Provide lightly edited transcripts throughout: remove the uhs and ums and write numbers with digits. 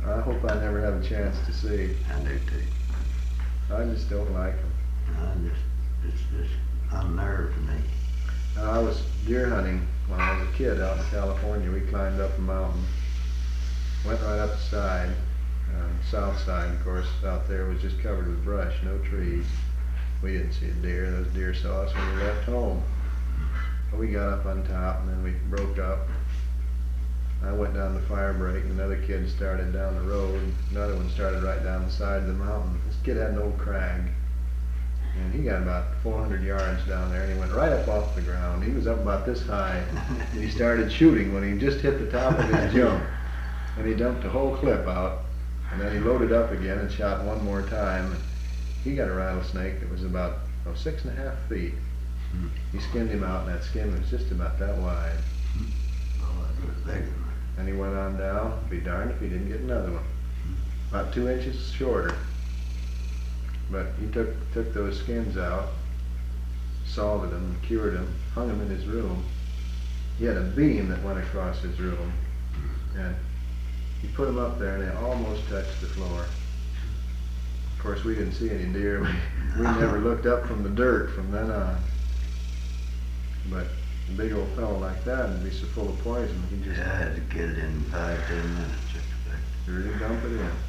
I hope I never have a chance to see. I do too. I just don't like them. It's just unnerved me. I was deer hunting when I was a kid out in California. We climbed up a mountain, went right up the side. South side, of course, out there was just covered with brush, no trees. We didn't see a deer. Those deer saw us when we left home. We got up on top and then we broke up. I went down the fire break and another kid started down the road. Another one started right down the side of the mountain. This kid had an old crag. And he got about 400 yards down there and he went right up off the ground. He was up about this high and he started shooting when he just hit the top of his jump. And he dumped a whole clip out and then he loaded up again and shot one more time. He got a rattlesnake that was about 6.5 feet. He skinned him out and that skin was just about that wide. Oh, that was big. And he went on down. Be darned if he didn't get another one. About 2 inches shorter. But he took those skins out, salted them, cured them, hung them in his room. He had a beam that went across his room. And he put them up there and they almost touched the floor. Of course, we didn't see any deer. We never looked up from the dirt from then on. But a big old fellow like that would be so full of poison, he just... Yeah, I had to get it in 5-10 minutes, expect. Really dump it in.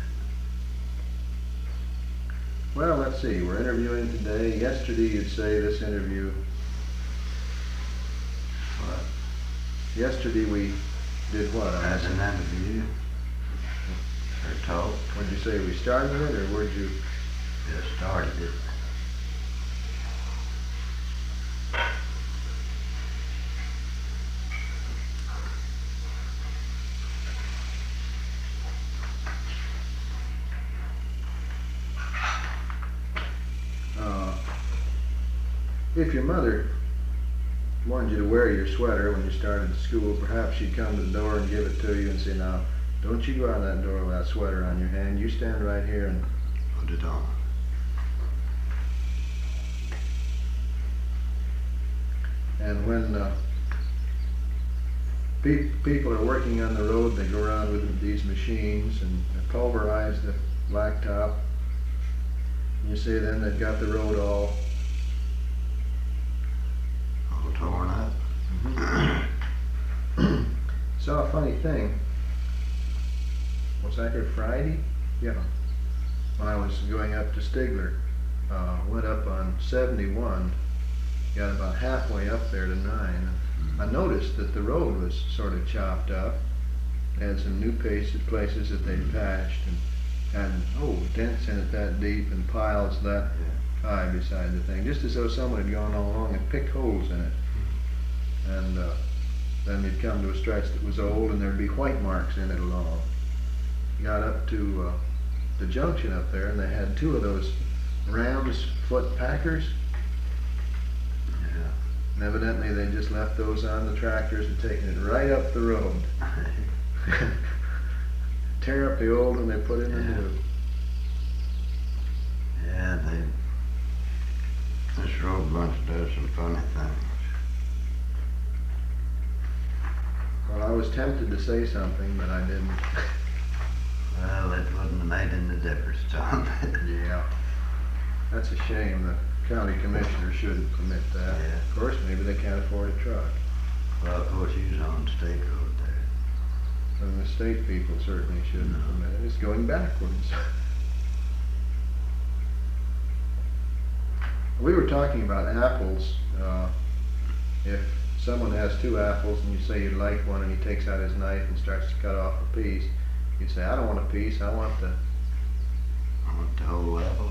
Well, let's see. We're interviewing today. Yesterday, you'd say this interview. What? Yesterday we did what? As an interview? Or talk? Would you say we started it, or would you? Just started it. If your mother wanted you to wear your sweater when you started school, perhaps she'd come to the door and give it to you and say, now, don't you go out that door with that sweater on your hand. You stand right here and Put it on. And when people are working on the road, they go around with these machines and pulverize the blacktop. You see then they've got the road all Torn up. Saw a funny thing. Was that here Friday? Yeah. When I was going up to Stigler, went up on 71, got about halfway up there to 9. I noticed that the road was sort of chopped up, had some new places that they'd patched, and had dents in it that deep and piles that high beside the thing, just as though someone had gone all along and picked holes in it. And then you'd come to a stretch that was old and there'd be white marks in it along. Got up to the junction up there and they had 2 of those ram's foot packers. Yeah. And evidently they just left those on the tractors and taken it right up the road. Tear up the old and they put in the new. Yeah, this road bunch does some funny things. Well, I was tempted to say something, but I didn't. Well, it wouldn't have made any difference, Tom. Yeah. That's a shame. The county commissioner shouldn't permit that. Yeah. Of course, maybe they can't afford a truck. Well, of course, he was on state road there. And the state people certainly shouldn't permit it. It's going backwards. We were talking about apples. If someone has 2 apples and you say you'd like one and he takes out his knife and starts to cut off a piece, you'd say, I don't want a piece, I want the... I want the whole apple.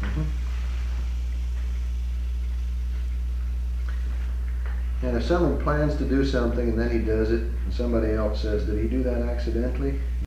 And if someone plans to do something and then he does it, and somebody else says, did he do that accidentally?